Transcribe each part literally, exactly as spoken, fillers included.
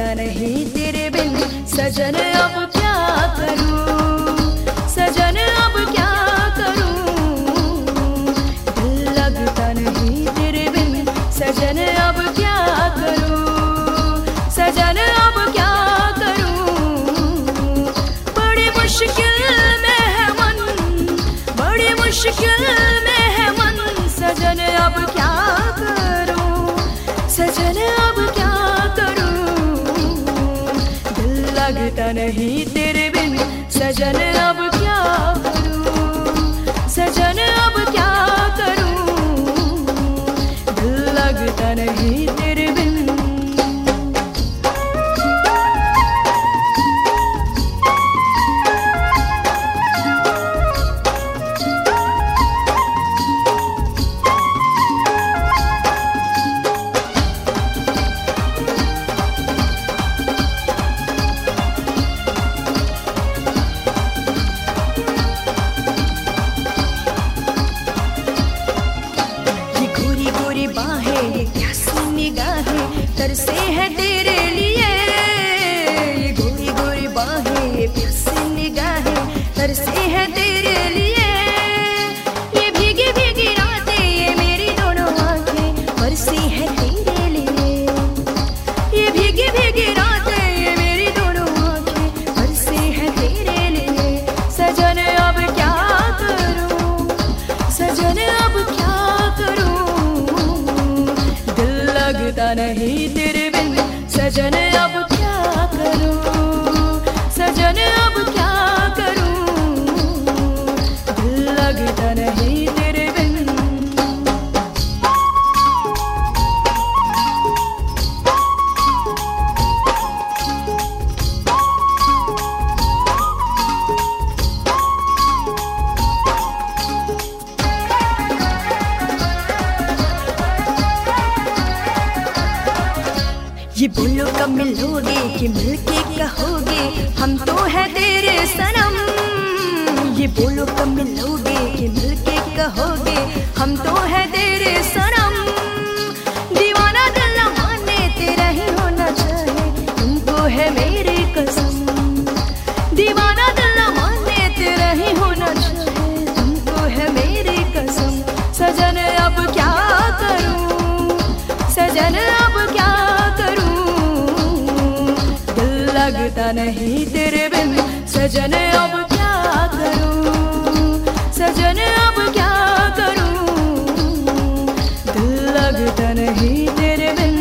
लगता नहीं तेरे बिन सजन अब क्या करूं, सजन अब क्या करूं। दिल लगता नहीं तेरे बिन सजन अब क्या करूं, सजन अब क्या करूं। बड़ी मुश्किल में है मन, बड़ी मुश्किल में है मन, सजन अब क्या करूं, सजन अब क्या करूं। दिल लगता नहीं तेरे बिन सजन अब क्या करूं, सजन अब क्या करूं। दिल लगता नहीं तेरे बिन। तरसे है तेरे लिए ये गोरी गोरी बाहें, ये प्यासी निगाहें तरसे है तेरे लिए। ये भीगी भीगी रातें, ये मेरी दोनों आंखें बरसी है तेरे लिए। ये भीगी भीगी रातें, ये मेरी दोनों आंखें बरसी है तेरे लिए। सजन अब क्या करूं, सजन अब क्या करूं। दिल लगता नहीं तेरे बिन सजन अब क्या करूं, सजन अब क्या करूं। दिल लगता नहीं तेरे बिन। ये बोलो कब मिलोगे कि मिलके कहोगे हम तो है तेरे सनम। ये बोलो कब मिलोगे कि मिलके कहोगे हम तो है तेरे सनम। दीवाना दिल न माने तेरा ही होना चाहे तुमको है मेरी कसम। दीवाना दिल न माने तेरा ही होना चाहे तुमको है मेरी कसम। सजन अब क्या करूं, सजन अब क्या लगता नहीं तेरे बिन सजन अब क्या करूं, सजन अब क्या करूं। दिल लगता नहीं तेरे बिन।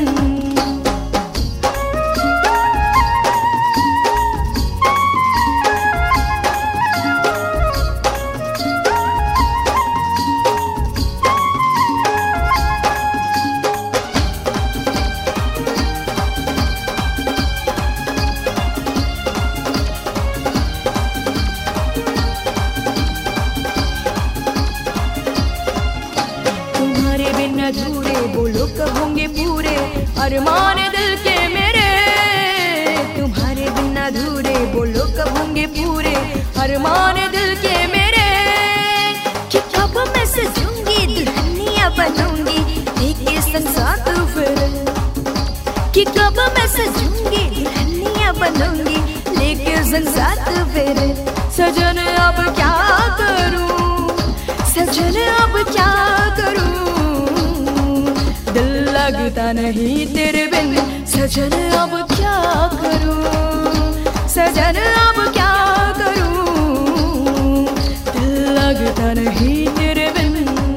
अधूरे बोलो कब होंगे पूरे अरमान दिल के मेरे। तुम्हारे बिन अधूरे बोलो कब होंगे पूरे अरमान दिल के मेरे। कि कब मैं सजूंगी दुल्हनिया बनूंगी लेके संसार फिर। कि कब मैं सजूंगी दुल्हनिया बनूंगी लेके संसार फिर। सजन अब क्या करूं, सजन अब क्या करूं। दिल लगता नहीं तेरे बिन सजन अब क्या करूं, सजन अब क्या करूं। दिल लगता नहीं तेरे बिन।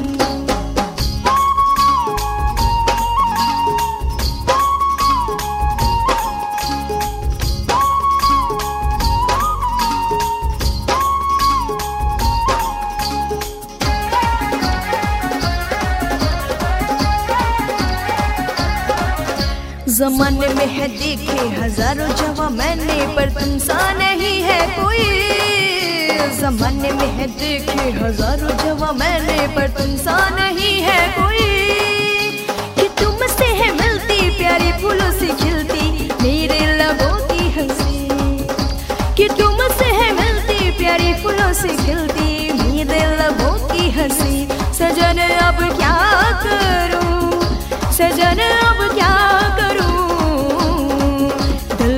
जमाने में है देखे हजारों जवा मैंने पर तुम सा नहीं है कोई। जमाने में है देखे हजारों जवा मैंने पर तुम सा नहीं है कोई। कि तुमसे है मिलती प्यारी फूलों से खिलती मेरे लबों की हंसी। कि तुमसे है मिलती प्यारी फूलों से खिलती मेरे लबों की हंसी। सजन अब क्या करूं, सजन अब क्या करूं। दिल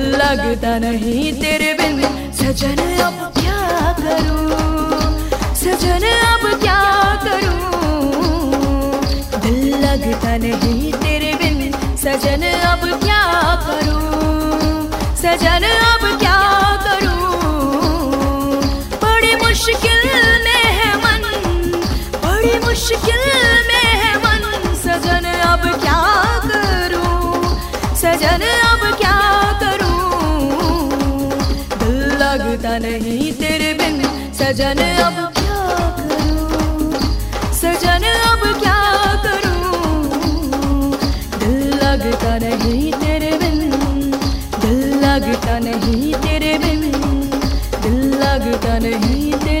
लगता नहीं तेरे बिन सजन अब क्या करूं, सजन अब क्या करूं। दिल लगता नहीं तेरे बिन सजन अब क्या करूं, सजन अब क्या करूं। बड़ी मुश्किल में है मन, बड़ी मुश्किल में है मन, सजन अब क्या करूं, सजन अब क्या करूं। दिल लगता नहीं तेरे बिन सजन अब क्या करूं, सजन अब क्या करूं। दिल लगता नहीं तेरे बिन, दिल लगता नहीं तेरे बिन, दिल लगता नहीं तेरे